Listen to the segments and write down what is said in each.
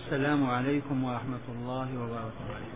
السلام عليكم ورحمة الله وبركاته.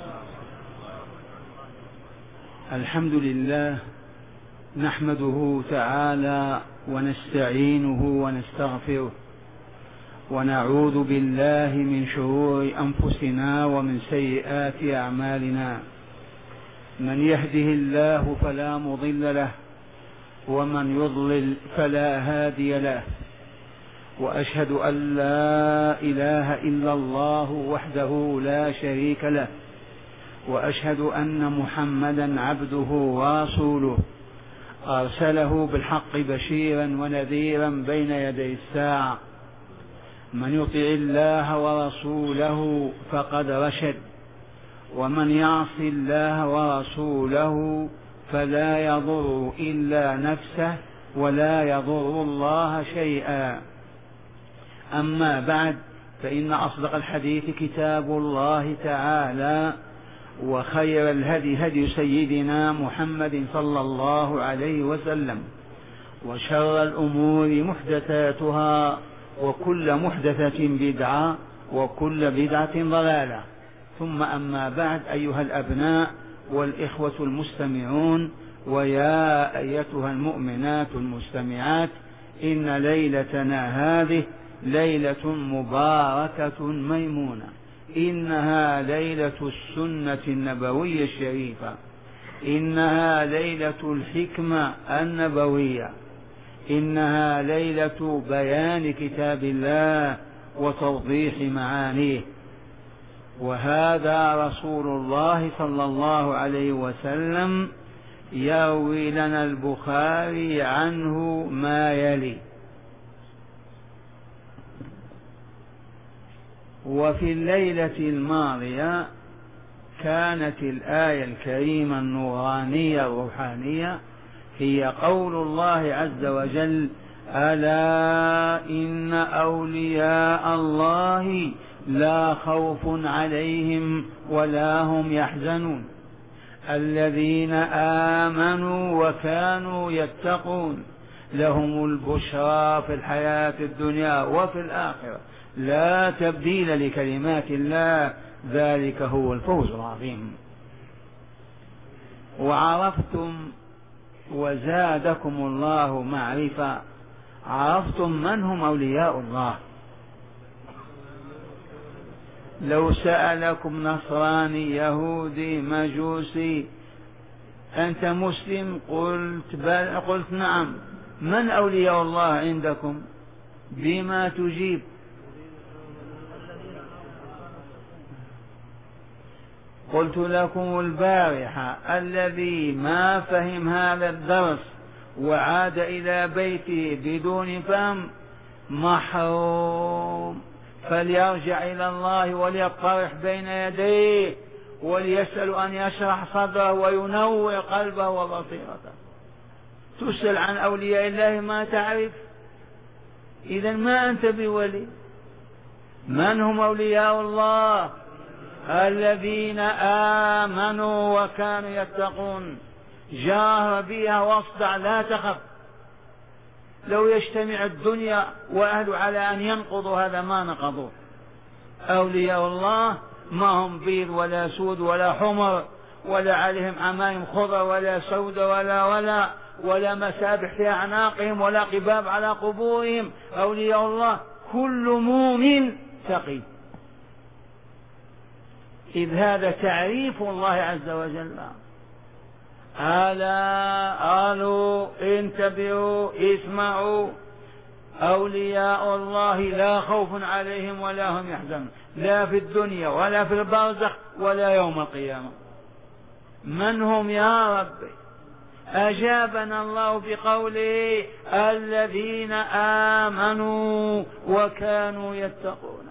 الحمد لله نحمده تعالى ونستعينه ونستغفره ونعوذ بالله من شرور أنفسنا ومن سيئات أعمالنا. من يهده الله فلا مضل له ومن يضلل فلا هادي له، وأشهد أن لا إله إلا الله وحده لا شريك له، وأشهد أن محمدا عبده ورسوله أرسله بالحق بشيرا ونذيرا بين يدي الساعة. من يطع الله ورسوله فقد رشد، ومن يعص الله ورسوله فلا يضر إلا نفسه ولا يضر الله شيئا. أما بعد، فإن أصدق الحديث كتاب الله تعالى، وخير الهدي هدي سيدنا محمد صلى الله عليه وسلم، وشر الأمور محدثاتها، وكل محدثة بدعة، وكل بدعة ضلالة. ثم أما بعد، أيها الأبناء والإخوة المستمعون، ويا أيتها المؤمنات المستمعات، إن ليلتنا هذه ليلة مباركة ميمونة، إنها ليلة السنة النبوية الشريفة، إنها ليلة الحكمة النبوية، إنها ليلة بيان كتاب الله وتوضيح معانيه. وهذا رسول الله صلى الله عليه وسلم يروي لنا البخاري عنه ما يلي. وفي الليلة الماضية كانت الآية الكريمة النورانية الروحانية هي قول الله عز وجل: ألا إن أولياء الله لا خوف عليهم ولا هم يحزنون الذين آمنوا وكانوا يتقون لهم البشرى في الحياة الدنيا وفي الآخرة لا تبديل لكلمات الله، ذلك هو الفوز العظيم. وعرفتم وزادكم الله معرفة، عرفتم من هم أولياء الله. لو سألكم نصراني يهودي مجوسي أنت مسلم قلت نعم، من أولياء الله عندكم؟ بما تجيب؟ قلت لكم البارحة: الذي ما فهم هذا الدرس وعاد إلى بيته بدون فهم محروم، فليرجع إلى الله وليقترح بين يديه وليسأل أن يشرح صدره وينور قلبه وبصيرته. تسأل عن أولياء الله ما تعرف، إذا ما أنت بولي. من هم أولياء الله؟ الذين آمنوا وكانوا يتقون. جاهر بها واصدع لا تخف. لو يجتمع الدنيا وأهل على أن ينقضوا هذا ما نقضوه. أولياء الله ما هم بيض ولا سود ولا حمر ولا عليهم عمائم خضر ولا سود ولا مسابح في أعناقهم ولا قباب على قبورهم. أولياء الله كل مؤمن تقي. إذ هذا تعريف الله عز وجل. ألا ألو انتبهوا اسمعوا، أولياء الله لا خوف عليهم ولا هم يحزنون، لا في الدنيا ولا في البرزخ ولا يوم القيامة. من هم يا رب؟ أجابنا الله بقوله: الذين آمنوا وكانوا يتقون.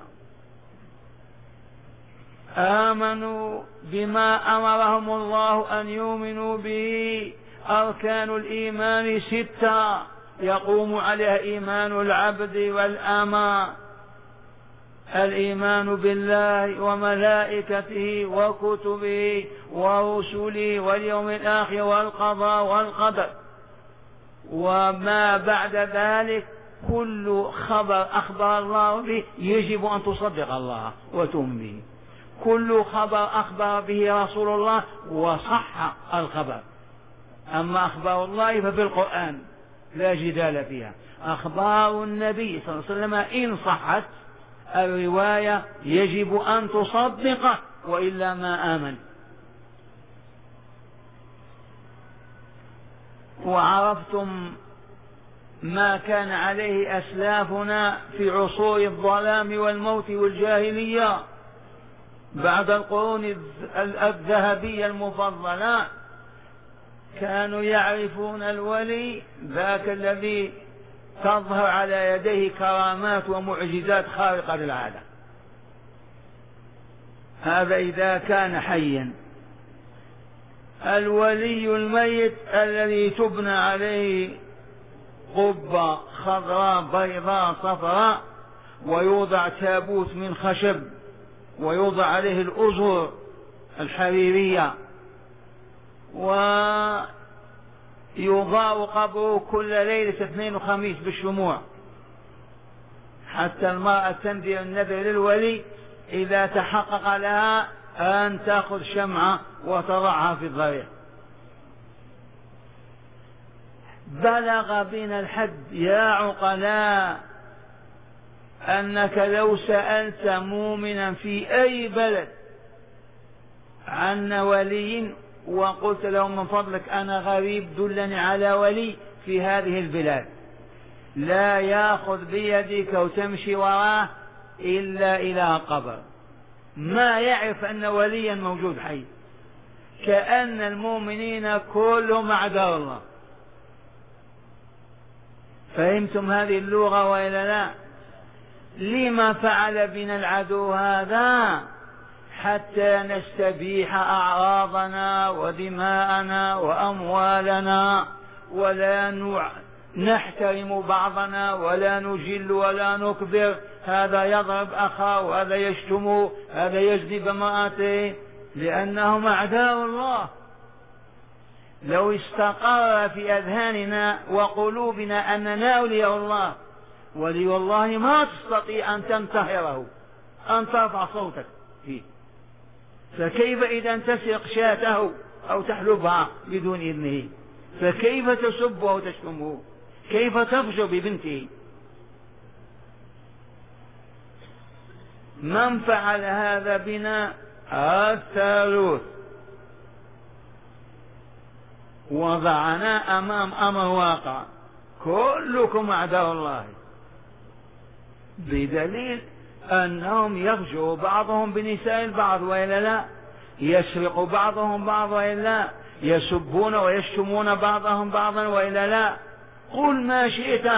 آمنوا بما أمرهم الله أن يؤمنوا به. أركان الإيمان 6 يقوم عليها إيمان العبد والأمة: الإيمان بالله وملائكته وكتبه ورسله واليوم الآخر والقضاء والقدر. وما بعد ذلك كل خبر أخبر الله به يجب أن تصدق الله وتؤمن به، كل خبر أخبر به رسول الله وصح الخبر. أما أخبار الله ففي القرآن لا جدال فيها، أخبار النبي صلى الله عليه وسلم إن صحت الرواية يجب أن تصدقه وإلا ما آمن. وعرفتم ما كان عليه أسلافنا في عصور الظلام والموت والجاهلية بعد القرون الذهبية المفضلة، كانوا يعرفون الولي ذاك الذي تظهر على يديه كرامات ومعجزات خارقة للعادة، هذا إذا كان حيا. الولي الميت الذي تبنى عليه قبة خضراء بيضاء صفراء ويوضع تابوت من خشب ويوضع عليه الأزر الحريرية ويضاء قبره كل ليلة اثنين وخميس بالشموع، حتى المرأة تندر النذر للولي إذا تحقق لها أن تأخذ شمعة وتضعها في الضريح. بلغ بنا الحد يا عقلاء أنك لو سألت مؤمنا في أي بلد عن ولي وقلت له من فضلك أنا غريب دلني على ولي في هذه البلاد، لا يأخذ بيدك وتمشي وراه إلا إلى قبر، ما يعرف أن وليا موجود حي، كأن المؤمنين كلهم أعداء الله. فهمتم هذه اللغة وإلا لا؟ لما فعل بنا العدو هذا؟ حتى نستبيح أعراضنا ودماءنا وأموالنا، ولا نحترم بعضنا ولا نجل ولا نكبر، هذا يضرب أخاه وهذا يشتمه هذا يجذب بمرأته، لأنهم أعداء الله. لو استقر في أذهاننا وقلوبنا أننا أولياء الله، ولي الله ما تستطيع أن تنتهره أن ترفع صوتك فيه، فكيف إذا تسرق شاته أو تحلبها بدون إذنه؟ فكيف تسبه وتشتمه؟ كيف تفجر ببنته؟ من فعل هذا بنا؟ الثالوث، وضعنا أمام أمر واقع، كلكم أعداء الله، بدليل أنهم يفجر بعضهم بنساء البعض وإلا لا، يسرق بعضهم بعض وإلا لا، يسبون ويشتمون بعضهم بعضا وإلا لا، قل ما شئت.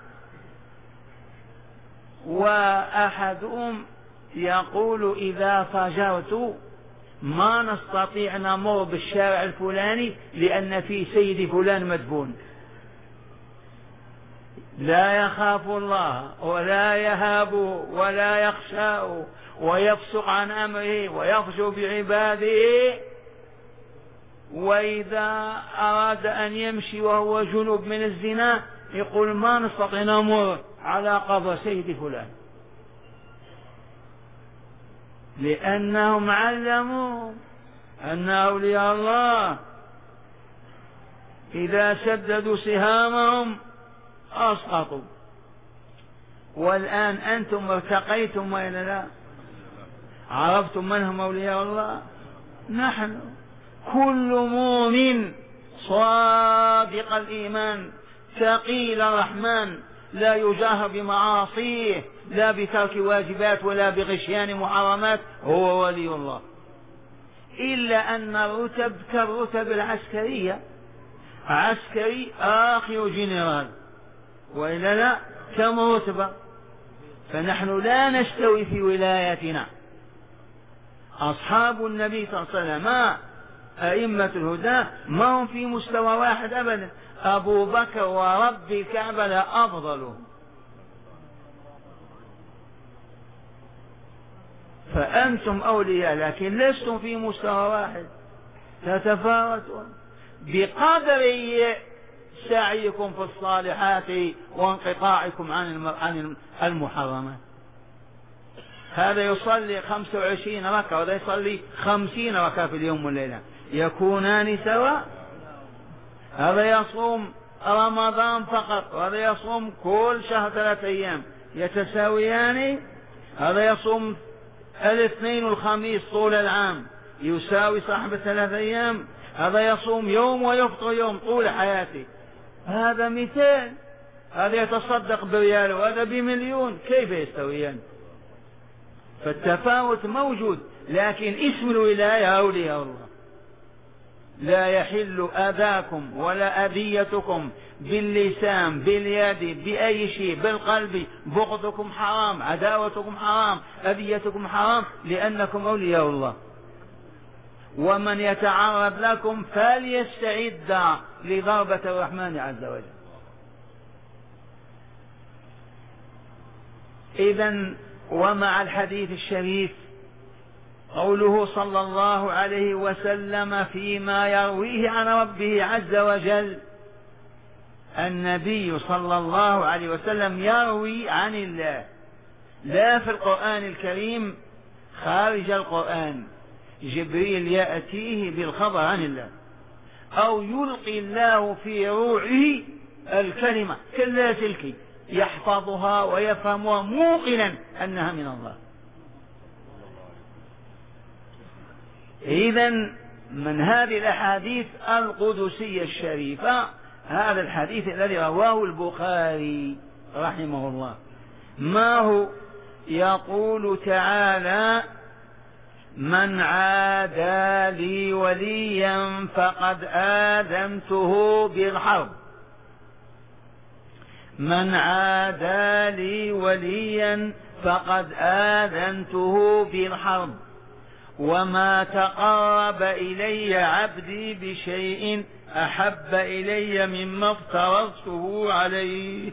وأحدهم يقول إذا فجرت ما نستطيع نمر بالشارع الفلاني لأن في سيد فلان مدفون، لا يخاف الله ولا يهابه ولا يخشاه ويفسق عن أمره ويفجر بعباده، وإذا أراد أن يمشي وهو جنب من الزنا يقول ما نستطيع نمر على قبر سيد فلان، لأنهم علموا أن أولياء الله إذا سددوا سهامهم أسقطوا. والآن أنتم ارتقيتم وإلا لا؟ عرفتم من هم أولياء الله؟ نحن. كل مؤمن صادق الإيمان ثقيل الرحمن لا يجاهر بمعاصيه لا بترك واجبات ولا بغشيان محرمات هو ولي الله، إلا أن الرتب كالرتب العسكرية، عسكري آخر جنرال وإلا لا كم رتبة، فنحن لا نستوي في ولايتنا. أصحاب النبي صلى الله عليه وسلم أئمة الهدى ما هم في مستوى واحد أبدا، أبو بكر ورب الكعبة لا أفضلهم، فأنتم أولياء لكن لستم في مستوى واحد، تتفاوتون بقدر سعيكم في الصالحات وانقطاعكم عن المحرمات. هذا يصلي 25 ركعة وهذا يصلي 50 ركعة في اليوم والليلة، يكونان سواء. هذا يصوم رمضان فقط وهذا يصوم كل شهر 3 أيام، يتساويان. هذا يصوم الاثنين والخميس طول العام، يساوي صاحب 3 أيام. هذا يصوم يوم ويفطر يوم طول حياته. هذا مثال. هذا يتصدق بريال وهذا بمليون، كيف يستويان؟ فالتفاوت موجود، لكن اسم الولاية أولياء الله. لا يحل أذاكم ولا أذيتكم باللسان باليد بأي شيء، بالقلب. بغضكم حرام، عداوتكم حرام، أذيتكم حرام، لأنكم أولياء الله. ومن يتعرض لكم فليستعد لضربة الرحمن عز وجل. إذن ومع الحديث الشريف قوله صلى الله عليه وسلم فيما يرويه عن ربه عز وجل. النبي صلى الله عليه وسلم يروي عن الله، لا في القرآن الكريم، خارج القرآن. جبريل يأتيه بالخبر عن الله، أو يلقي الله في روعه الكلمة كاللاسلكي يحفظها ويفهمها موقنا أنها من الله. إذن من هذه الأحاديث القدسية الشريفة هذا الحديث الذي رواه البخاري رحمه الله. ما هو؟ يقول تعالى: من عادى لي وليا فقد آذنته بالحرب. من عادى لي وليا فقد آذنته بالحرب. وما تقرب إلي عبدي بشيء أحب إلي مما افترضته عليه.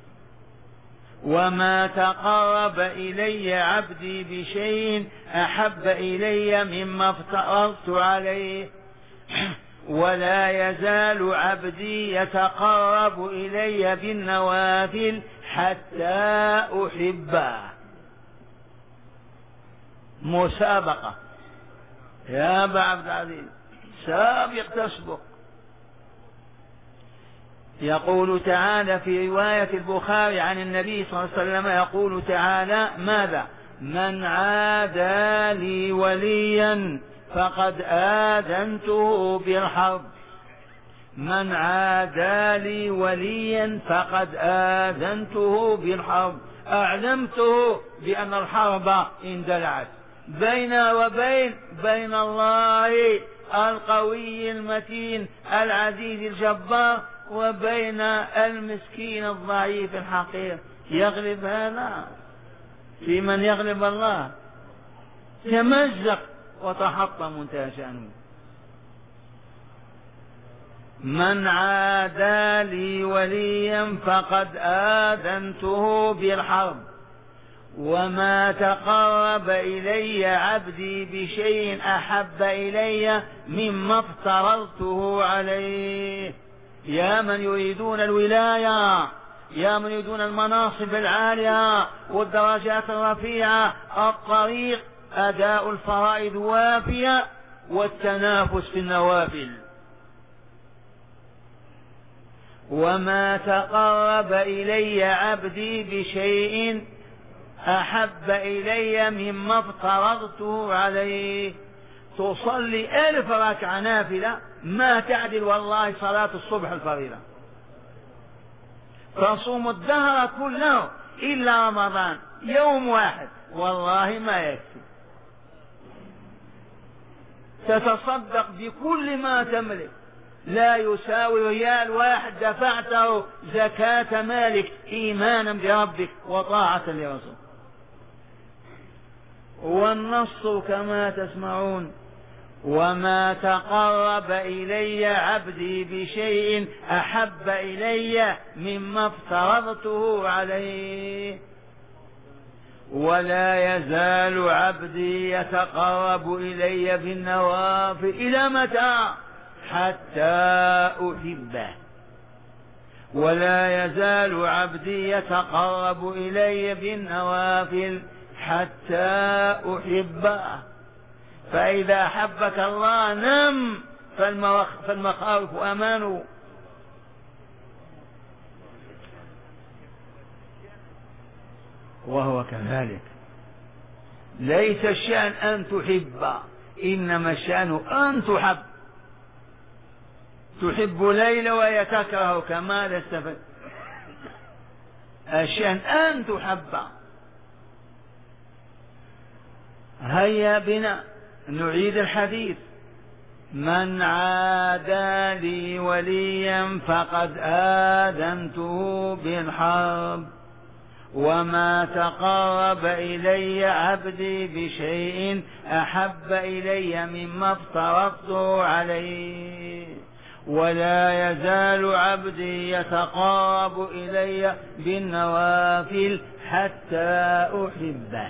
وما تقرب إلي عبدي بشيء أحب إلي مما افترضت عليه. ولا يزال عبدي يتقرب إلي بالنوافل حتى أحبه. مسابقة يا أبا عبد العزيز، سابق تسبق. يقول تعالى في رواية البخاري عن النبي صلى الله عليه وسلم، يقول تعالى: ماذا؟ من عادى لي وليا فقد آذنته بالحرب. من عادى لي وليا فقد آذنته بالحرب. أعلمته بأن الحرب اندلعت بين وبين الله القوي المتين العزيز الجبار وبين المسكين الضعيف الحقير. يغلب هذا في من يغلب الله؟ تمزق وتحطم منتهى شأنه. من عادى لي وليا فقد آذنته بالحرب. وما تقرب إلي عبدي بشيء أحب إلي مما افترضته عليه. يا من يريدون الولاية، يا من يريدون المناصب العالية والدرجات الرفيعة، الطريق أداء الفرائض وافية والتنافس في النوافل. وما تقرب إلي عبدي بشيء أحب إلي مما افترضته عليه. تصلي 1000 ركعة نافلة ما تعدل والله صلاة الصبح الفريضة. تصوم الدهر كله إلا رمضان يوم واحد والله ما يكفي. تتصدق بكل ما تملك، لا يساوي ريال واحد دفعته زكاة مالك إيمانا بربك وطاعة لرسول. والنص كما تسمعون: وما تقرب إلي عبدي بشيء أحب إلي مما افترضته عليه. ولا يزال عبدي يتقرب إلي بالنوافل. إلى متى؟ حتى أحبه. ولا يزال عبدي يتقرب إلي بالنوافل حتى أحبه. فإذا أحبك الله نم، فالمخاوف أمان. وهو كذلك، ليس الشأن أن تحب، إنما الشأن أن تحب. تحب ليلى وهي تكرهك، ماذا استفدت؟ الشأن أن تحب. هيا بنا نعيد الحديث: من عادى لي وليا فقد آذنته بالحرب، وما تقرب إلي عبدي بشيء أحب إلي مما افترضته عليه، ولا يزال عبدي يتقرب إلي بالنوافل حتى أحبه.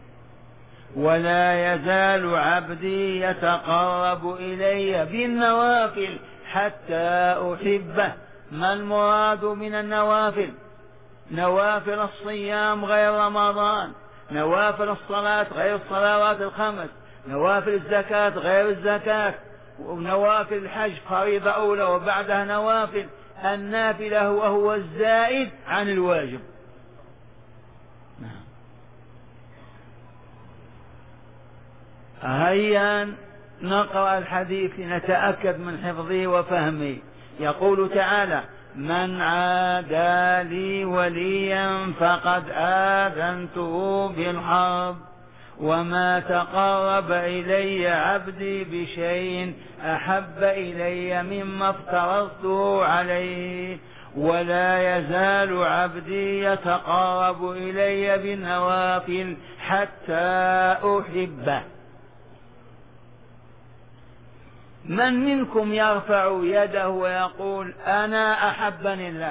ولا يزال عبدي يتقرب إلي بالنوافل حتى أحبه. ما المراد من النوافل؟ نوافل الصيام غير رمضان، نوافل الصلاة غير الصلوات الخمس، نوافل الزكاة غير الزكاة، ونوافل الحج فريضة أولى وبعدها نوافل. النافلة وهو الزائد عن الواجب. هيا نقرأ الحديث لنتأكد من حفظه وفهمه. يقول تعالى: من عادى لي وليا فقد آذنته بالحرب، وما تقرب إلي عبدي بشيء أحب إلي مما افترضته عليه، ولا يزال عبدي يتقرب إلي بالنوافل حتى أحبه. من منكم يرفع يده ويقول: أنا أحبني الله؟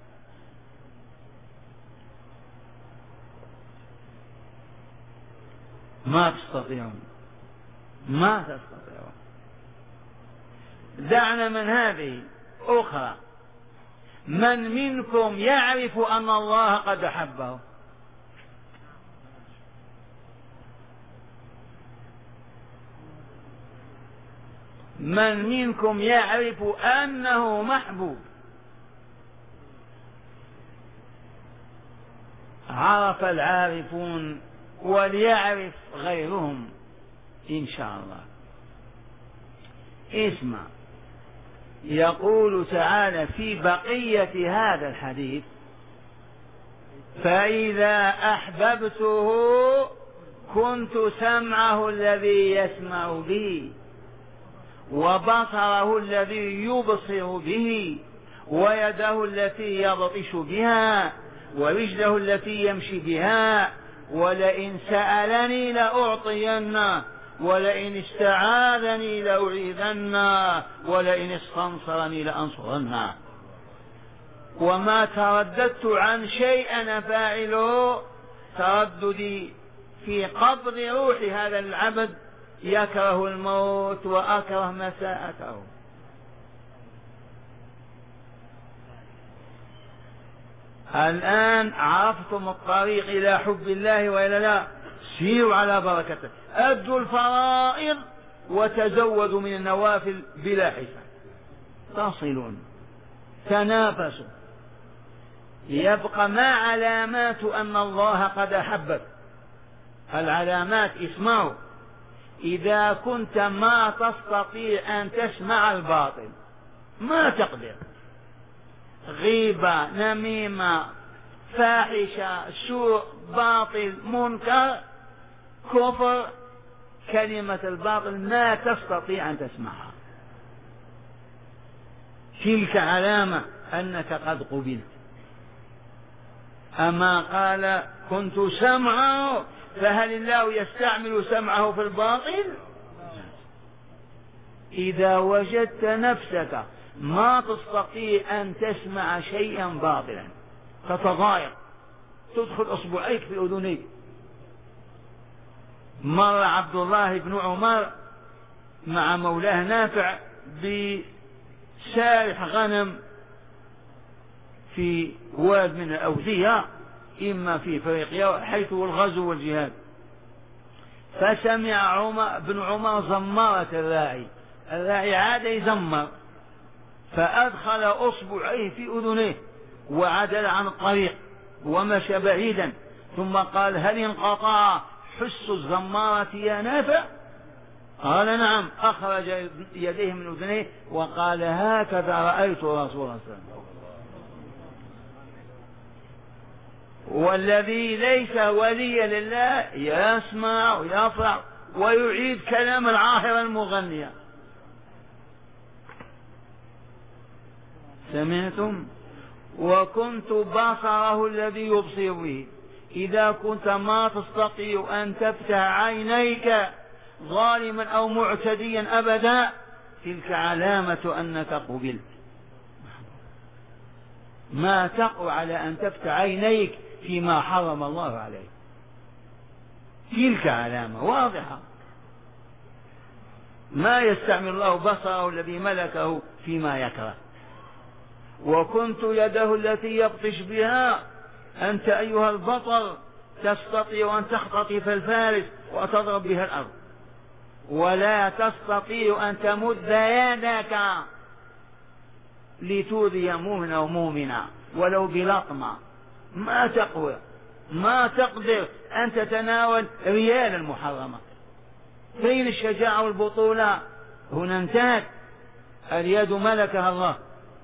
ما تستطيعون، ما تستطيعون. دعنا من هذه أخرى: من منكم يعرف أن الله قد أحبه؟ من منكم يعرف أنه محبوب؟ عرف العارفون وليعرف غيرهم إن شاء الله. اسمع، يقول تعالى في بقية هذا الحديث: فإذا أحببته كنت سمعه الذي يسمع به، وبصره الذي يبصر به، ويده التي يبطش بها، ورجله التي يمشي بها، ولئن سألني لأعطينه، ولئن استعاذني لأعيذنه، ولئن استنصرني لأنصرنه. وما ترددت عن شيء أنا فاعله ترددي في قبض روح هذا العبد يكره الموت وأكره مساءته. الآن عرفتم الطريق إلى حب الله وإلى لا؟ سيروا على بركته، أدوا الفرائض وتزودوا من النوافل بلا حساب تصلون. تنافسوا. يبقى ما علامات أن الله قد أحبك؟ العلامات اسمعوا: إذا كنت ما تستطيع أن تسمع الباطل، ما تقدر، غيبة، نميمة، فاحشة، سوء، باطل، منكر، كفر، كلمة الباطل ما تستطيع أن تسمعها، تلك علامة أنك قد قبلت. أما قال كنت سمعه، فهل الله يستعمل سمعه في الباطل؟ إذا وجدت نفسك ما تستطيع أن تسمع شيئا باطلا، تتضايق، تدخل أصبعيك في أذنيك. مر عبد الله بن عمر مع مولاه نافع بسارح غنم، في واد من الأودية، إما في أفريقيا حيث الغزو والجهاد. فسمع ابن عمر زمارة الراعي عاد يزمر، فأدخل أصبعيه في أذنيه وعدل عن الطريق ومشى بعيدا، ثم قال: هل انقطع حس الزمارة يا نافع؟ قال: نعم. أخرج يديه من أذنيه وقال: هكذا رأيت رسول الله صلى الله عليه وسلم. والذي ليس وليا لله يسمع ويفرح ويعيد كلام العاهرة المغنية. سمعتم؟ وكنت بصره الذي يبصر به. إذا كنت ما تستطيع أن تفتح عينيك ظالما أو معتديا أبدا، تلك علامة أنك قبلت. ما تقوى على أن تفتح عينيك فيما حرم الله عليك، تلك علامة واضحة. ما يستعمل الله بصره الذي ملكه فيما يكره. وكنت يده التي يبطش بها. أنت أيها البطل تستطيع أن تختطف الفارس وتضرب بها الأرض، ولا تستطيع أن تمد يدك لتؤذي مؤمنا أو مؤمنا ولو بلطمة. ما تقوى، ما تقدر أن تتناول ريال المحرمة. فين الشجاعة والبطولة؟ هنا انتهت. اليد ملكها الله،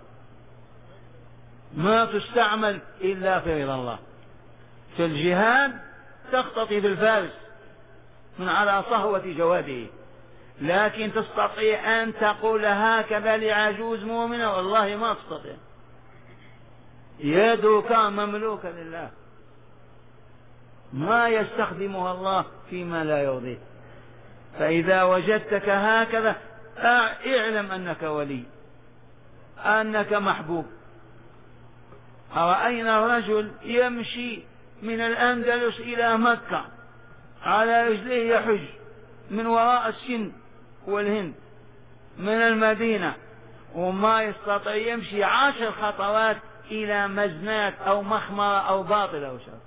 ما تستعمل إلا في رضا الله. في الجهاد تختطف الفارس من على صهوة جواده، لكن تستطيع أن تقول هكذا لعجوز مؤمنة؟ والله ما تستطيع. يدك مملوكة لله، ما يستخدمها الله فيما لا يرضيه. فإذا وجدتك هكذا اعلم أنك ولي، أنك محبوب. رأينا رجل يمشي من الأندلس إلى مكة على رجليه يحج من وراء السند والهند من المدينة، وما يستطيع يمشي 10 خطوات إلى مزنات أو مخمرة أو باطل أو شر.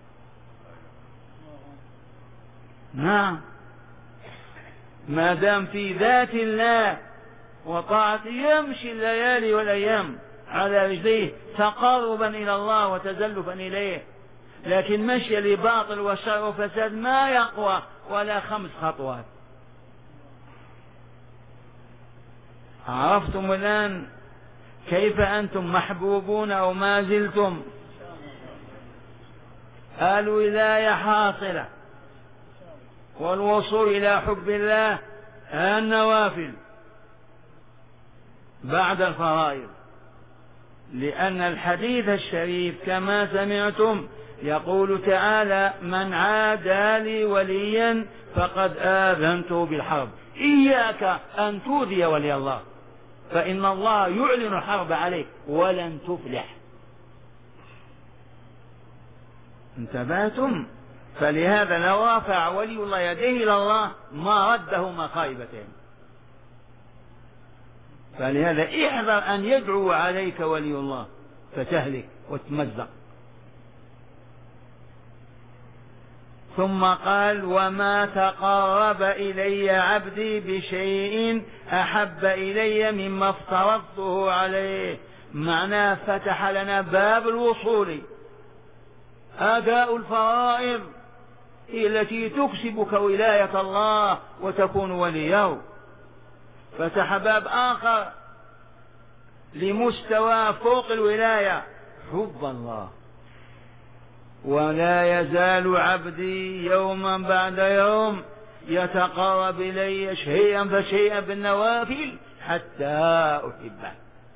نعم، ما دام في ذات الله وطاعته يمشي الليالي والأيام على رجليه تقربا إلى الله وتزلفا إليه. لكن مشي لباطل وشر وفساد ما يقوى ولا 5 خطوات. عرفتم الآن كيف أنتم محبوبون أو ما زلتم؟ الولاية حاصلة، والوصول إلى حب الله النوافل بعد الفرائض. لأن الحديث الشريف كما سمعتم يقول تعالى: من عادى لي وليا فقد آذنته بالحرب. إياك أن تؤذي ولي الله، فإن الله يعلن الحرب عليك ولن تفلح. انتبهتم؟ فلهذا لو رفع ولي الله يديه إلى الله ما ردهما خائبتين. فلهذا احذر أن يدعو عليك ولي الله فتهلك وتمزق. ثم قال: وما تقرب إلي عبدي بشيء أحب إلي مما افترضته عليه. معناه فتح لنا باب الوصول، أداء الفرائض التي تكسبك ولاية الله وتكون وليه. فتح باب آخر لمستوى فوق الولاية، حب الله. ولا يزال عبدي يوما بعد يوم يتقرب إلي شيئا فشيئا بالنوافل حتى أحبه.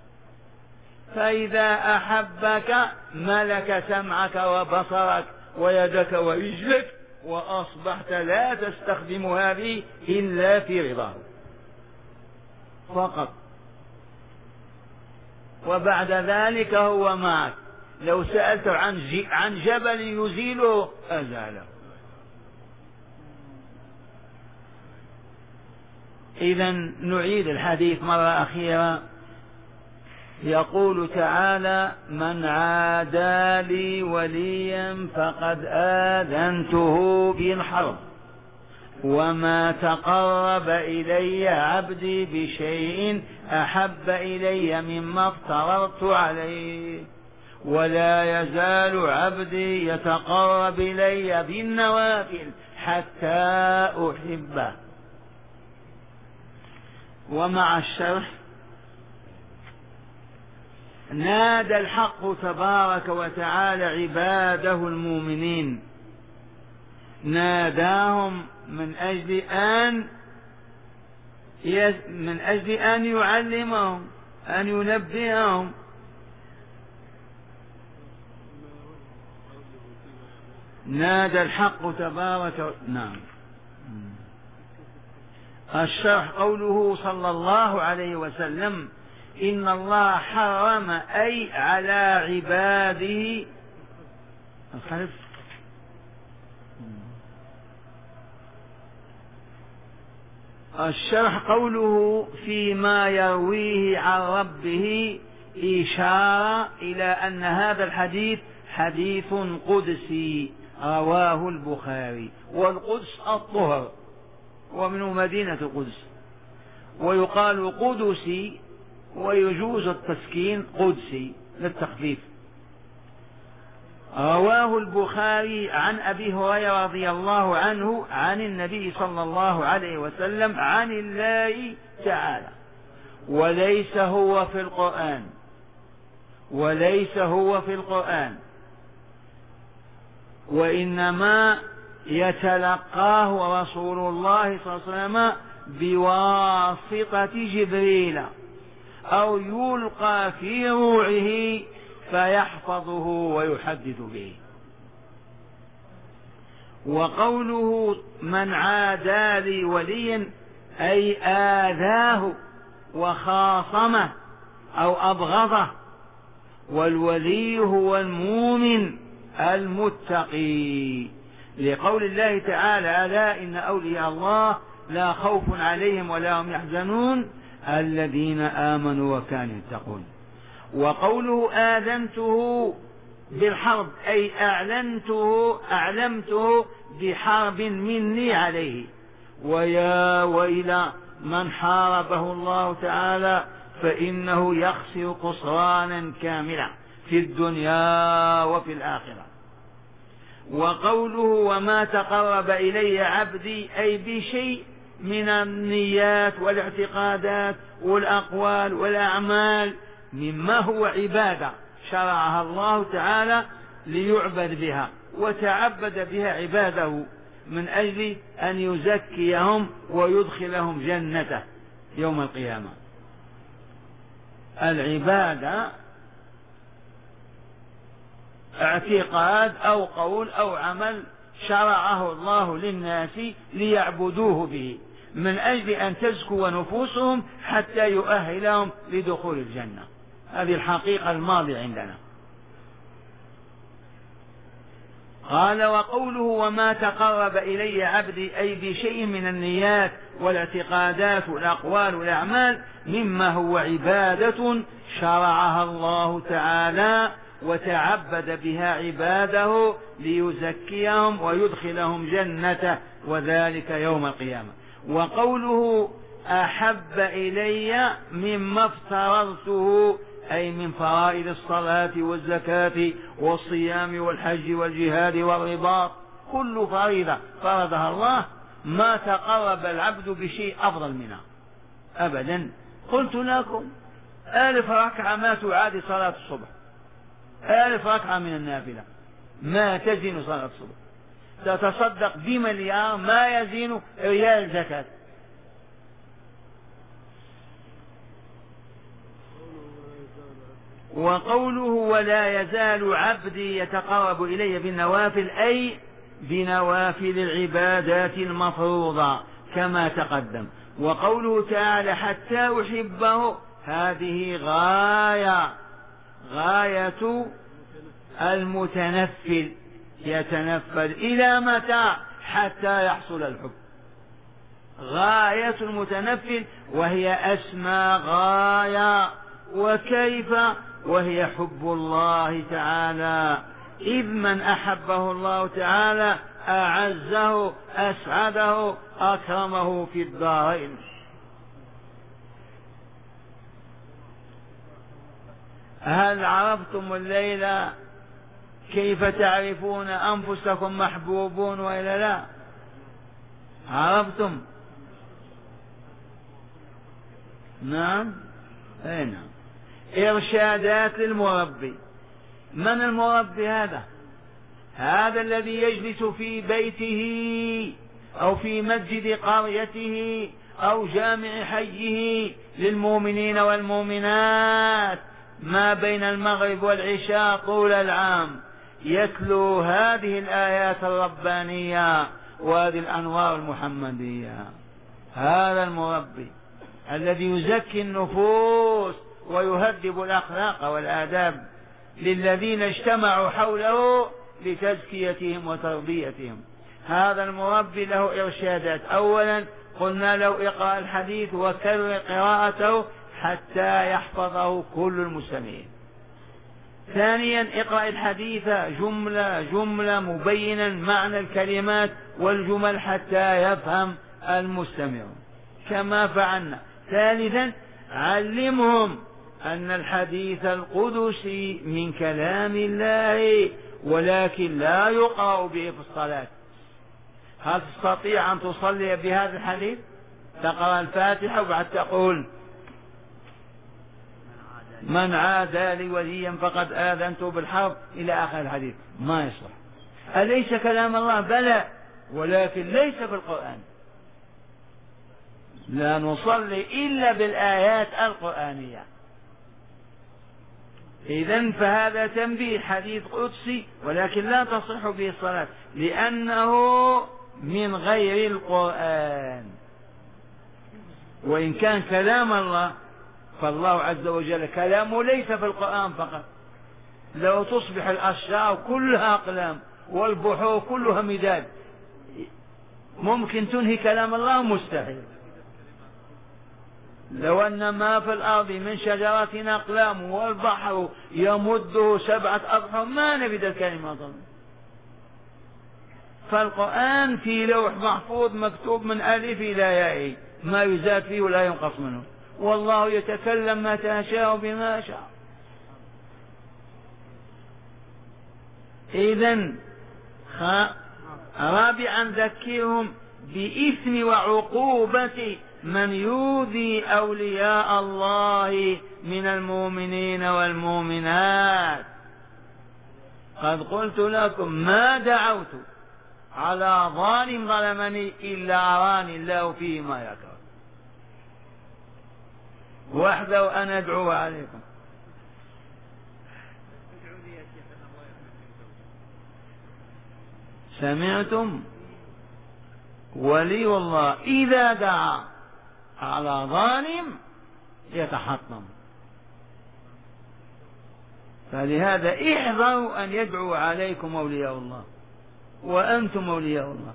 فإذا أحبك ملك سمعك وبصرك ويدك ورجلك، وأصبحت لا تستخدم هذه إلا في رضاه فقط. وبعد ذلك هو معك. لو سألت عن جبل يزيله أزاله. إذن نعيد الحديث مرة أخيرة. يقول تعالى: من عادى لي وليا فقد آذنته بالحرب وما تقرب إلي عبدي بشيء أحب إلي مما افترضت عليه ولا يزال عبدي يتقرب إلي بالنوافل حتى أحبه. ومع الشرح: نادى الحق تبارك وتعالى عباده المؤمنين، ناداهم من أجل أن يعلمهم، أن ينبههم. نادى الحق تبارك. نعم. الشرح: قوله صلى الله عليه وسلم: إن الله حرم أي على عباده الخلف. الشرح: قوله فيما يرويه عن ربه إشارة إلى أن هذا الحديث حديث قدسي رواه البخاري، والقدس الطهر ومنه مدينة القدس، ويقال قدسي ويجوز التسكين قدسي للتخفيف. رواه البخاري عن أبي هريرة رضي الله عنه عن النبي صلى الله عليه وسلم عن الله تعالى، وليس هو في القرآن، وليس هو في القرآن، وإنما يتلقاه رسول الله صلى الله عليه وسلم بواسطة جبريل، أو يلقى في روعه فيحفظه ويحدث به. وقوله من عادى لي وليا أي آذاه وخاصمه أو أبغضه، والولي هو المؤمن المتقي، لقول الله تعالى: ألا إن أولياء الله لا خوف عليهم ولا هم يحزنون الذين آمنوا وكانوا يتقون. وقوله آذنته بالحرب أي أعلمته بحرب مني عليه. ويا ويل من حاربه الله تعالى فإنه يخسر خسرانا كاملا في الدنيا وفي الآخرة. وقوله وما تقرب إلي عبدي أي بشيء من النيات والاعتقادات والأقوال والأعمال مما هو عبادة شرعها الله تعالى ليعبد بها، وتعبد بها عباده من أجل أن يزكيهم ويدخلهم جنته يوم القيامة. العبادة اعتقاد أو قول أو عمل شرعه الله للناس ليعبدوه به من أجل أن تزكو نفوسهم حتى يؤهلهم لدخول الجنة. هذه الحقيقة الماضية عندنا. قال وقوله وما تقرب إلي عبدي أي بشيء من النيات والاعتقادات والأقوال والأعمال مما هو عبادة شرعها الله تعالى وتعبد بها عباده ليزكيهم ويدخلهم جنته وذلك يوم القيامة. وقوله أحب إلي مما افترضته أي من فرائض الصلاة والزكاة والصيام والحج والجهاد والرباط، كل فريضة فرضها الله ما تقرب العبد بشيء أفضل منها أبدا. قلت لكم 1000 ركعة ما تعادل صلاة الصبح، 1000 ركعة من النافلة ما تزين صلاة الصبح. تتصدق بمليار ما يزين ريال زكاة. وقوله ولا يزال عبدي يتقرب إلي بالنوافل أي بنوافل العبادات المفروضة كما تقدم. وقوله تعالى حتى أحبه هذه غاية المتنفل، يتنفل إلى متى؟ حتى يحصل الحب. غاية المتنفل وهي أسمى غاية وكيف؟ وهي حب الله تعالى، إذ من أحبه الله تعالى أعزه أسعده أكرمه في الدارين. هل عرفتم الليلة كيف تعرفون أنفسكم محبوبون وإلا لا؟ عرفتم؟ نعم، أي نعم. إرشادات للمربي. من المربي هذا؟ هذا الذي يجلس في بيته أو في مسجد قريته أو جامع حيه للمؤمنين والمؤمنات ما بين المغرب والعشاء طول العام، يتلو هذه الآيات الربانية وهذه الأنوار المحمدية. هذا المربي الذي يزكي النفوس ويهذب الأخلاق والآداب للذين اجتمعوا حوله لتزكيتهم وتربيتهم. هذا المربي له إرشادات. أولا قلنا له اقرأ الحديث وكرر قراءته حتى يحفظه كل المسلمين. ثانيا اقرأ الحديث جملة جملة مبينا معنى الكلمات والجمل حتى يفهم المستمع كما فعلنا. ثالثا علمهم أن الحديث القدسي من كلام الله ولكن لا يقرأ به في الصلاة. هل تستطيع أن تصلي بهذا الحديث؟ تقرأ الفاتحة وبعد تقول من عادى لي وليا فقد آذنته بالحرب إلى آخر الحديث. ما يصلح. أليس كلام الله؟ بلى، ولكن ليس في القرآن. لا نصلي إلا بالآيات القرآنية. إذن فهذا تنبيه، حديث قدسي ولكن لا تصح به الصلاة لأنه من غير القرآن. وإن كان كلام الله فالله عز وجل كلامه ليس في القرآن فقط. لو تصبح الأشجار كلها أقلام والبحور كلها مداد ممكن تنهي كلام الله؟ مستحيل. لو أن ما في الأرض من شجرة أقلام والبحر يمده 7 أبحر ما نفدت كلمة الله. فالقرآن في لوح محفوظ مكتوب من ألف إلى ياء، ما يزاد فيه ولا ينقص منه، والله يتكلم متى شاء بما شاء. إذن رابعا ذكرهم بإثم وعقوبة من يؤذي أولياء الله من المؤمنين والمؤمنات. قد قلت لكم ما دعوت على ظالم ظلمني إلا أراني الله فيه ما يكره وحده أن أدعو عليكم. سمعتم؟ ولي الله إذا دعا على ظالم يتحطم. فلهذا احذروا أن يدعو عليكم أولياء الله وأنتم أولياء الله.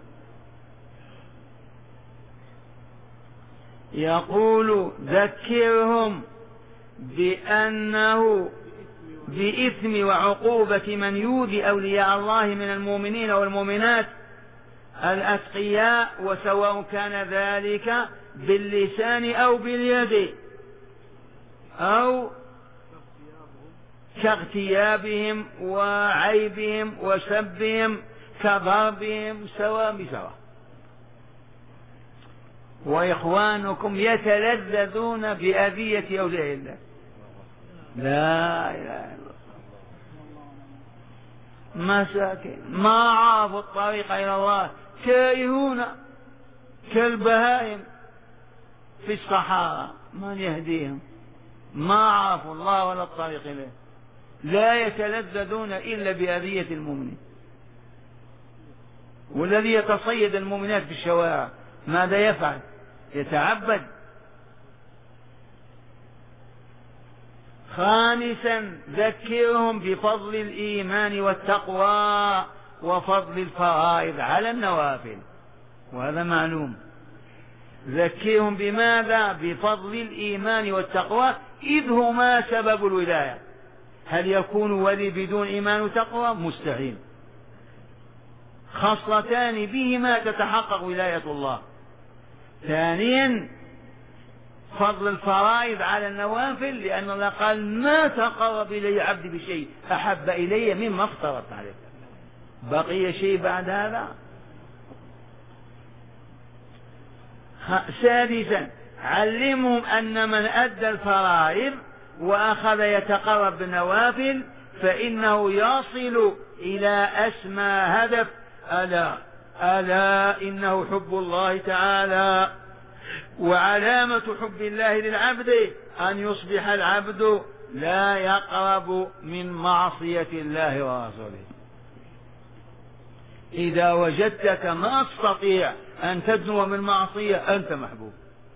يقول ذكرهم بأنه بإثم وعقوبة من يؤذي أولياء الله من المؤمنين والمؤمنات الأتقياء، وسواء كان ذلك باللسان أو باليد أو كاغتيابهم وعيبهم وسبهم كضربهم سواء بسواء. وإخوانكم يتلذذون بأذية أولياء الله. لا إله إلا الله. مساكين ما عرفوا الطريق إلى الله، كارهون كالبهائم في الصحراء، من يهديهم؟ ما عرفوا الله ولا الطريق إليه. لا يتلذذون إلا بأذية المؤمنين. والذي يتصيد المؤمنات في الشوارع ماذا يفعل؟ يتعبد. خامسا ذكرهم بفضل الإيمان والتقوى وفضل الفرائض على النوافل، وهذا معلوم. ذكرهم بماذا؟ بفضل الإيمان والتقوى، إذ هما سبب الولاية. هل يكون ولي بدون إيمان وتقوى؟ مستحيل. خصلتان بهما تتحقق ولاية الله. ثانيا فضل الفرائض على النوافل، لأن الله قال ما تقرب إلي عبدي بشيء أحب إلي مما افترضت عليه. بقي شيء بعد هذا؟ سادسا علمهم أن من أدى الفرائض وأخذ يتقرب بالنوافل فإنه يصل إلى أسمى هدف: ألا إنه حب الله تعالى. وعلامة حب الله للعبد أن يصبح العبد لا يقرب من معصية الله ورسوله. إذا وجدتك ما تستطيع أن تدنو من معصية أنت محبوب.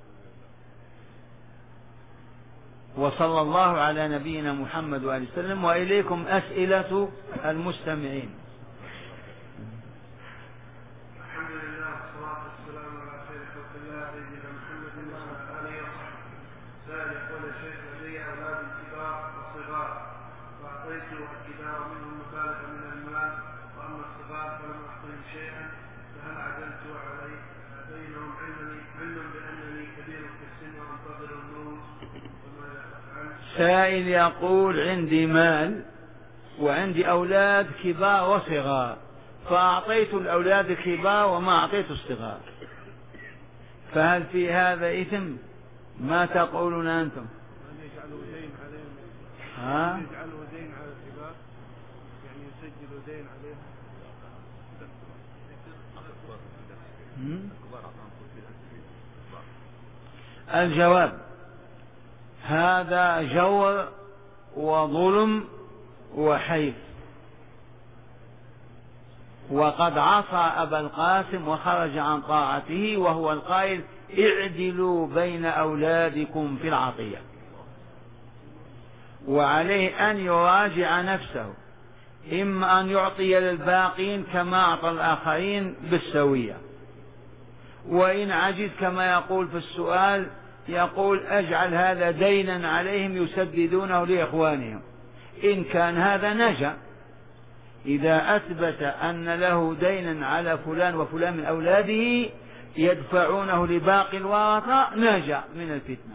وصلى الله على نبينا محمد وآله وسلم. وإليكم أسئلة المستمعين. الحمد لله والصلاة والسلام على خير خلق الله سيدنا محمد وعلى آله وصحبه. سائل يقول: يا شيخ لدي أولاد كبار وصغار، وأعطيت الكبار منهم مبالغ من المال، وأما الصغار فلم أعطهم شيئا، فهل عدلت علي بينهم علما بأنني كبير في السن وأنتظر الموت؟ وماذا أفعل؟ سائل يقول: عندي مال وعندي أولاد كبار وصغار، فأعطيت الأولاد الكبار وما أعطيت الصغار، فهل في هذا إثم؟ ما تقولون أنتم؟ يجعلوا دين عليهم. يجعلوا دين على الكبار، يعني يسجلوا دين عليهم. الجواب: هذا جور وظلم وحيف، وقد عصى أبا القاسم وخرج عن طاعته، وهو القائل: اعدلوا بين أولادكم في العطية. وعليه أن يراجع نفسه، إما أن يعطي للباقين كما أعطى الآخرين بالسوية، وإن عجز كما يقول في السؤال يقول: أجعل هذا دينا عليهم يسددونه لإخوانهم. إن كان هذا نجا. إذا أثبت أن له دينا على فلان وفلان من أولاده يدفعونه لباقي الورثة نجا من الفتنة.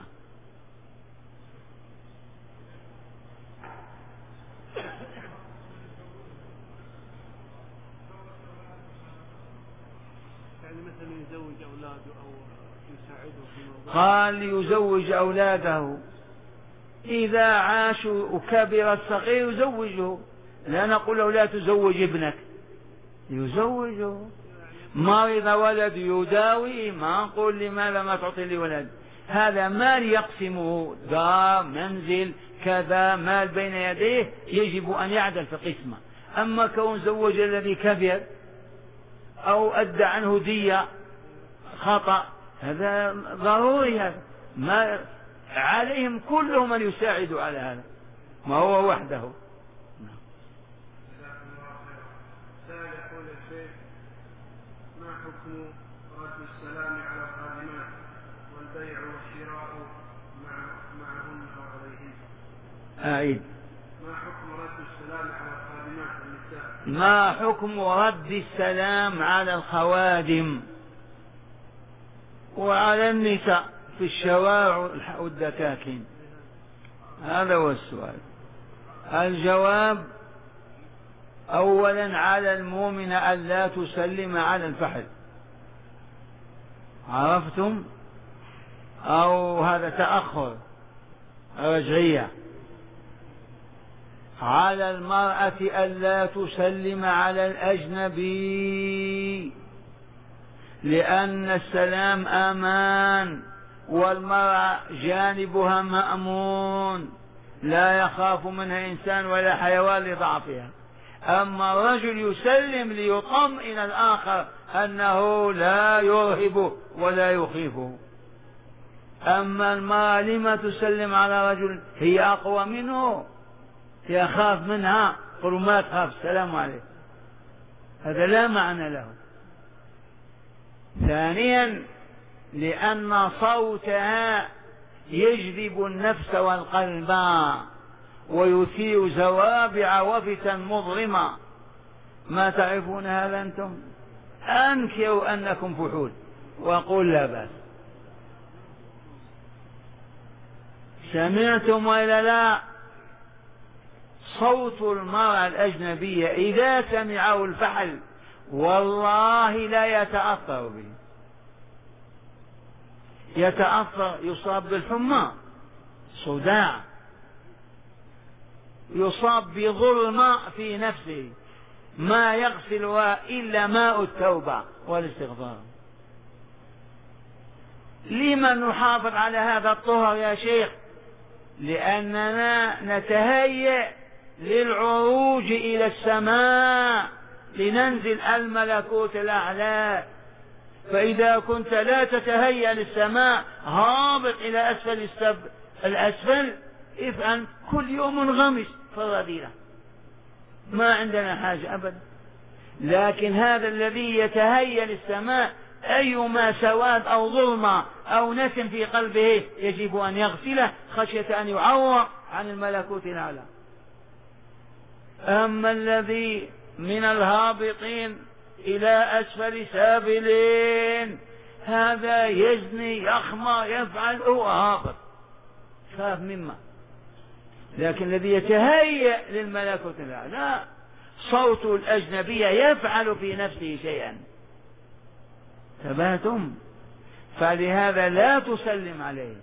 يعني مثلا يزوج أولاده أو يساعده في الموضوع. قال: يزوج أولاده إذا عاشوا وكبر الصغير يزوجه. لا نقول له لا تزوج ابنك، يزوجه. مرض ولد يداوي، ما نقول لماذا ما تعطي لي ولد. هذا مال يقسمه، دار منزل كذا، مال بين يديه، يجب أن يعدل في قسمه. أما كون زوج الذي كبر أو أدى عنه دية خطأ هذا ضروري، هذا ما عليهم كلهم أن يساعدوا على هذا، ما هو وحده. سائل يقول: يا شيخ ما حكم رد السلام على الخادمات والبيع والشراء معهن وعليهن؟ أعيد: ما حكم رد السلام على الخادمات النساء؟ ما حكم رد السلام على الخوادم وعلى النساء في الشوارع والدكاكين؟ هذا هو السؤال. الجواب: أولا على المؤمن أن لا تسلم على الفحل، عرفتم؟ أو هذا تأخر رجعية. على المرأة أن لا تسلم على الأجنبي، لأن السلام أمان، والمرأة جانبها مأمون، لا يخاف منها إنسان ولا حيوان لضعفها. أما الرجل يسلم ليطمئن الآخر أنه لا يرهبه ولا يخيفه. أما المرأة لما تسلم على رجل هي أقوى منه، يخاف منها، قل ما تخاف السلام عليكم، هذا لا معنى له. ثانيا لأن صوتها يجذب النفس والقلب ويثير زوابع وفتن مظلمة. ما تعرفون هذا أنتم؟ أنكروا أنكم فحول وقل لا بأس. سمعتم وإلا لا؟ صوت المرأة الأجنبية إذا سمعه الفحل والله لا يتأثر به، يتأثر، يصاب بالحمى، صداع، يصاب بظلمة في نفسه ما يغسلها إلا ماء التوبة والاستغفار. لما نحافظ على هذا الطهر يا شيخ؟ لأننا نتهيأ للعروج إلى السماء لننزل الملكوت الأعلى. فإذا كنت لا تتهيأ للسماء هابط إلى أسفل الأسفل، افعل كل يوم انغمس في الرذيلة، ما عندنا حاجة أبدا. لكن هذا الذي يتهيأ للسماء أيما سواد أو ظلمة أو نسم في قلبه يجب أن يغسله خشية أن يعوق عن الملكوت الأعلى. أما الذي من الهابطين إلى أسفل سافلين هذا يزني يخمى يفعل هو هابط خاف مما. لكن الذي يتهيأ للملكوت الأعلى صوت الأجنبية يفعل في نفسه شيئا. تبهتم؟ فلهذا لا تسلم عليه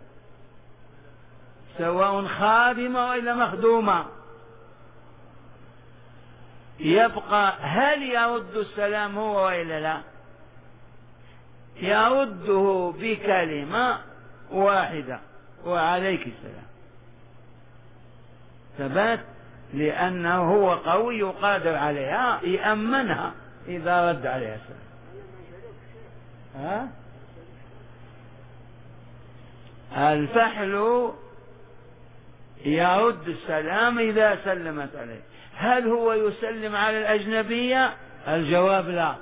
سواء خادمة وإلا مخدومة. يبقى هل يرد السلام هو وإلا لا؟ يرده بكلمة واحدة وعليك السلام. ثبات لأنه هو قوي قادر عليها يأمنها إذا رد عليها السلام. الفحل يرد السلام إذا سلمت عليه. هل هو يسلم على الأجنبية؟ الجواب لا.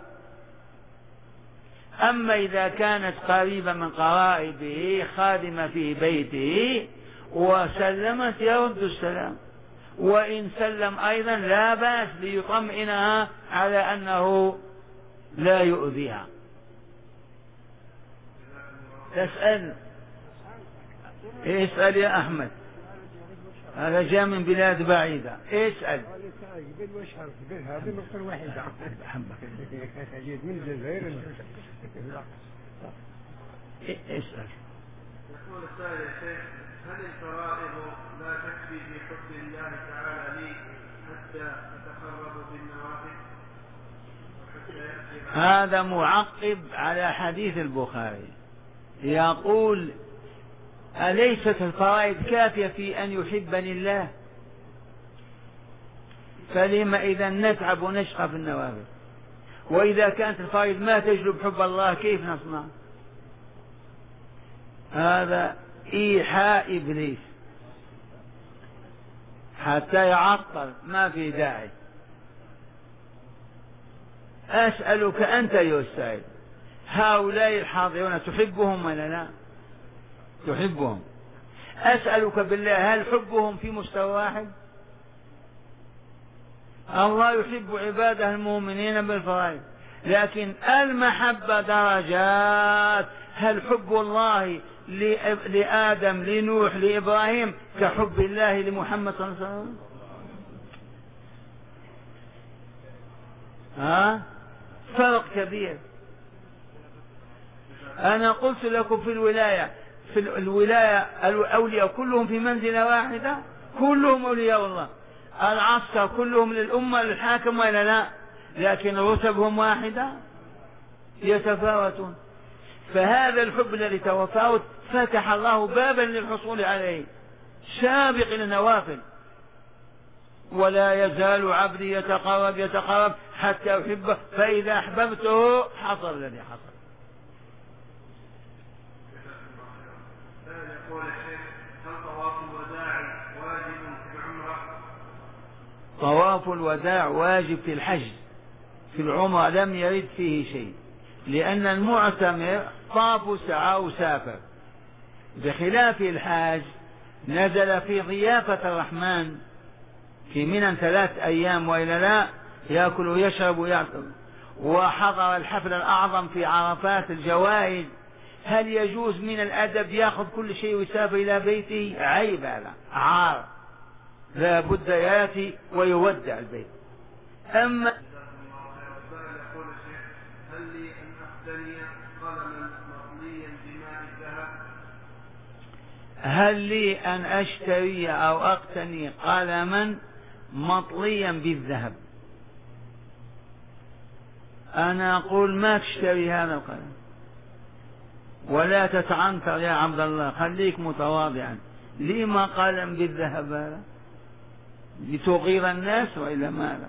أما إذا كانت قريبة من قرائبه خادمة في بيته وسلمت يرد السلام، وإن سلم أيضا لا بأس ليطمئنها على أنه لا يؤذيها. تسأل؟ اسأل يا أحمد، هذا جاء من بلاد بعيدة. اسأل. هذه نقطة واحدة جيت من الجزائر. اسأل. يقول السائل يا شيخ: هل الفرائض لا تكفي في حب الله تعالى لي حتى أتقرب بالنوافل؟ هذا معقب على حديث البخاري، يقول: أليست الفرائض كافية في أن يحبني الله؟ فلما إذا نتعب ونشقى في النوافل؟ وإذا كانت الفرائض ما تجلب حب الله كيف نصنع؟ هذا إيحاء إبليس حتى يعطل، ما في داعي. أسألك أنت يا السائل، هؤلاء الحاضرون تحبهم ولا لا؟ تحبهم. أسألك بالله، هل حبهم في مستوى واحد؟ الله يحب عباده المؤمنين بالفرائض، لكن المحبة درجات. هل حب الله لآدم لنوح لإبراهيم كحب الله لمحمد صلى الله عليه وسلم؟ فرق كبير. أنا قلت لكم في الولاية الأولياء كلهم في منزلة واحدة، كلهم أولياء الله. العسكر كلهم للأمة للحاكم ولا لا؟ لكن رتبهم واحدة، يتفاوتون. فهذا الحب الذي تفاوت فتح الله بابا للحصول عليه، سابق إلى النوافل. ولا يزال عبدي يتقرب حتى أحبه، فإذا أحببته حصل الذي حصل. يقول الشيخ: هل طواف الوداع واجب في العمرة؟ طواف الوداع واجب في الحج، في العمرة لم يرد فيه شيء، لأن المعتمر طاف سعى وسافر، بخلاف الحاج نزل في ضيافة الرحمن في منى 3 أيام وإلا لا، يأكل ويشرب ويعطل، وحضر الحفل الأعظم في عرفات الجوائز. هل يجوز من الأدب يأخذ كل شيء ويسافر إلى بيته؟ عيب، هذا عار، لا بد يأتي ويودع البيت. أما هل لي أن أقتني قلما مطليا بماء الذهب؟ هل لي أن أشتري أو أقتني قلما مطليا بالذهب؟ أنا أقول ما تشتري هذا القلم ولا تتعنتر يا عبد الله، خليك متواضعا. لما قلم بالذهب هذا؟ لتغير الناس وإلا ماذا؟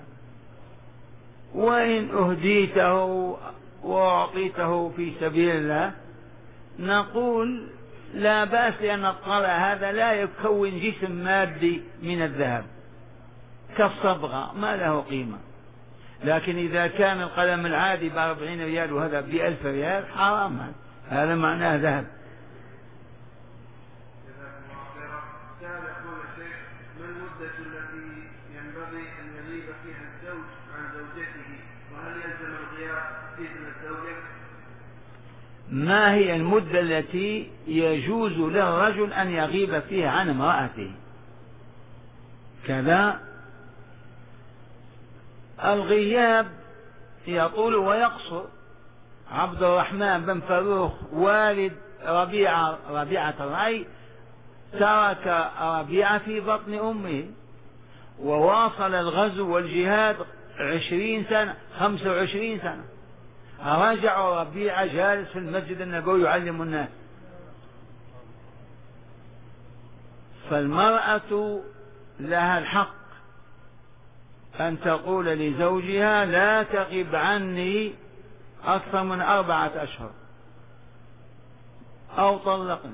وإن أهديته وأعطيته في سبيل الله نقول لا بأس، لأن الطلع هذا لا يكون جسم مادي من الذهب كالصبغة، ما له قيمة. لكن إذا كان القلم العادي ب40 ريال وهذا ب1000 ريال حرام، هذا معناه ذهب. كان يقول الشيخ: ما المدة التي ينبغي أن يغيب فيها الزوج عن زوجته، وهل يلزم الغياب إذن الزوجة؟ ما هي المدة التي يجوز للرجل أن يغيب فيها عن امرأته؟ كذا الغياب يطول ويقصر. عبد الرحمن بن فروخ والد ربيعة الرعي ترك ربيعة في بطن أمه وواصل الغزو والجهاد 20 سنة 25 سنة. رجع ربيعة جالس في المسجد النبوي يعلم الناس. فالمرأة لها الحق أن تقول لزوجها: لا تغب عني أكثر من 4 أشهر أو طلقني.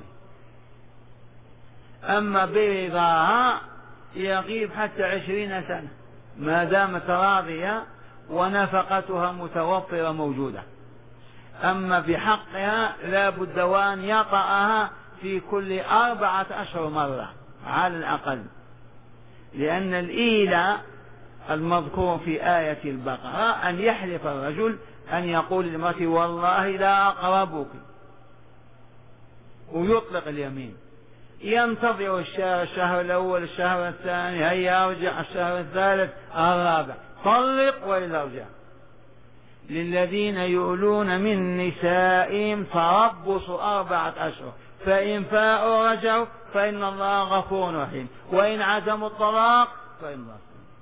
أما برضاها يغيب حتى 20 سنة ما دامت راضية ونفقتها متوفرة موجودة. أما بحقها لا بد وأن يطأها في كل 4 أشهر مرة على الأقل، لأن الإيلاء المذكور في آية البقرة أن يحلف الرجل أن يقول لامرأته: والله لا أقربك، ويطلق اليمين. ينتظر الشهر الأول، الشهر الثاني، هيا أرجع، الشهر الثالث، الرابع، طلق وإلا ارجع. للذين يؤلون من نسائهم تربص 4 أشهر، فإن فاءوا رجعوا فإن الله غفور رحيم، وإن عزموا الطلاق فإن الله.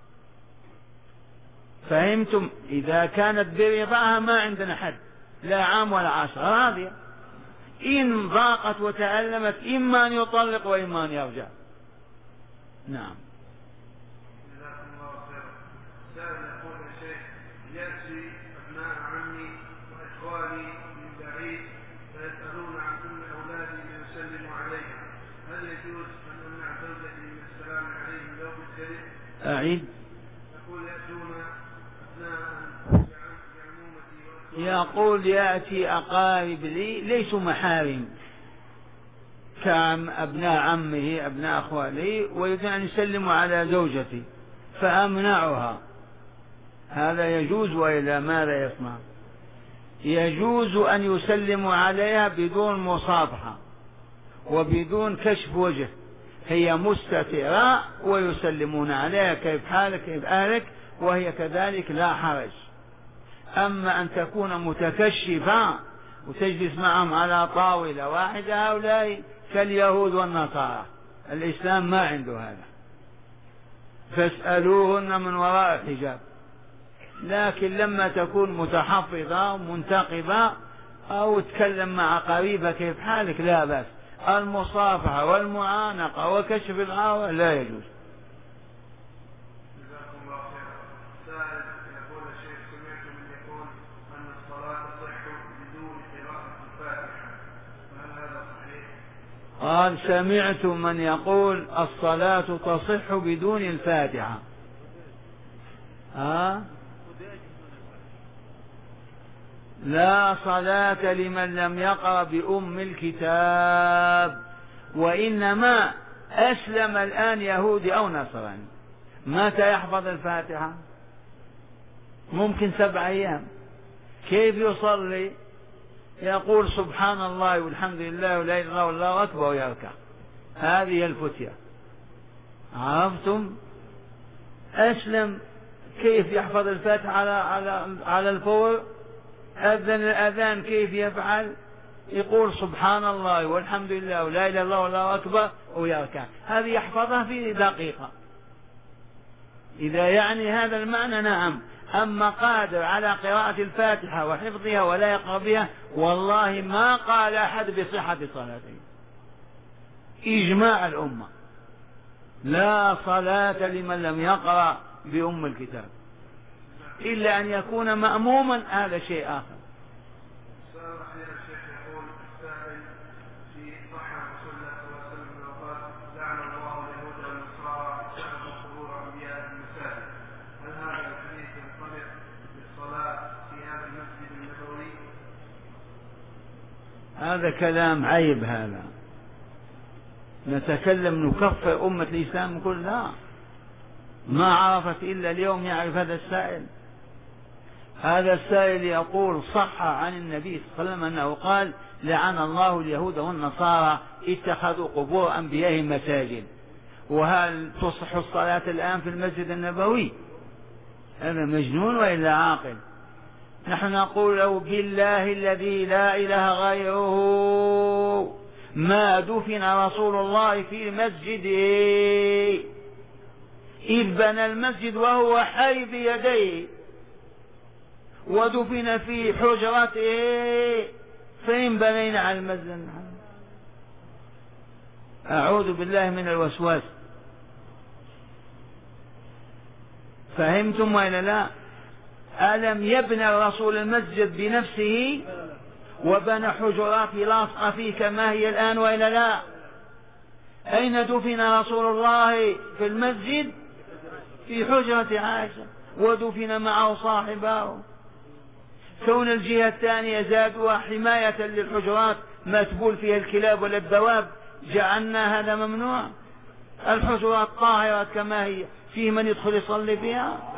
فهمتم؟ إذا كانت برضاها ما عندنا حد، لا عام ولا 10، راضية. إن ضاقت وتألمت إما أن يطلق وإما أن يرجع. نعم. جزاكم الله خيرا. سائل يقول: يا شيخ، يأتي أبناء عمي وإخواني من بعيد فيسألون عن كل أولادي ليسلموا عليهم، هل يجوز أن أمنع زوجتي من السلام عليهم لو بالجريء؟ أعيد. يقول: يأتون أبناء يقول يأتي أقارب لي ليسوا محارم كأبناء عمه أبناء أخوالي ويريدون أن يسلموا على زوجتي فأمنعها، هذا يجوز وإلا ماذا يصنع؟ يجوز أن يسلموا عليها بدون مصافحة وبدون كشف وجه، هي مستترة ويسلمون عليها: كيف حالك، كيف أهلك، وهي كذلك لا حرج. أما أن تكون متكشفة وتجلس معهم على طاولة واحدة، هؤلاء كاليهود والنصارى، الإسلام ما عنده هذا. فاسألوهن من وراء الحجاب. لكن لما تكون متحفظة ومنتقبة أو تكلم مع قريبة كيف حالك لا بأس. المصافحة والمعانقة وكشف العورة لا يجوز. جزاكم الله خيرا. سائل يقول: الشيخ، سمعت من يقول أن الصلاة تصح بدون قراءة الفاتحة، فهل هذا صحيح؟ قال: سمعت من يقول الصلاة تصح بدون الفاتحة. لا صلاة لمن لم يقرأ بأم الكتاب وإنما أسلم الآن يهودي أو نصراني، متى يحفظ الفاتحة؟ ممكن 7 أيام. كيف يصلي؟ يقول سبحان الله والحمد لله ولا إله إلا الله والله أكبر ويركع. هذه الفتية. عرفتم؟ أسلم كيف يحفظ الفاتحة على الفور؟ أذن الأذان كيف يفعل؟ يقول سبحان الله والحمد لله ولا إله إلا الله والله أكبر ويركع. هذه يحفظها في دقيقة. إذا يعني هذا المعنى نعم. أما قادر على قراءة الفاتحة وحفظها ولا يقرأ بها، والله ما قال أحد بصحة صلاته. إجماع الأمة، لا صلاة لمن لم يقرأ بأم الكتاب، إلا أن يكون مأموما، هذا شيء آخر. هذا كلام عيب. هذا نتكلم نكفر أمة الإسلام كلها، ما عرفت إلا اليوم يعرف هذا السائل. هذا السائل يقول صح عن النبي صلى الله عليه وسلم أنه قال لعن الله اليهود والنصارى اتخذوا قبور أنبيائهم مساجد. وهل تصح الصلاة الآن في المسجد النبوي؟ هذا مجنون وإلا عاقل. نحن نقول له بالله الذي لا إله غيره ما دفن رسول الله في مسجده، إذ بنى المسجد وهو حي بيديه، ودفن في حجرته، فإن بنينا على المسجد. أعوذ بالله من الوسواس. فهمتم وإلا لا؟ ألم يبنى الرسول المسجد بنفسه وبنى حجرات لاصقة فيه كما هي الآن وإلا لا؟ أين دفن رسول الله في المسجد؟ في حجرة عائشة، ودفن معه صاحبه. كون الجهة الثانية زادوها حماية للحجرات ما تبول فيها الكلاب ولا الدواب، جعلنا هذا ممنوع. الحجرات طاهرة كما هي، فيه من يدخل يصلي فيها.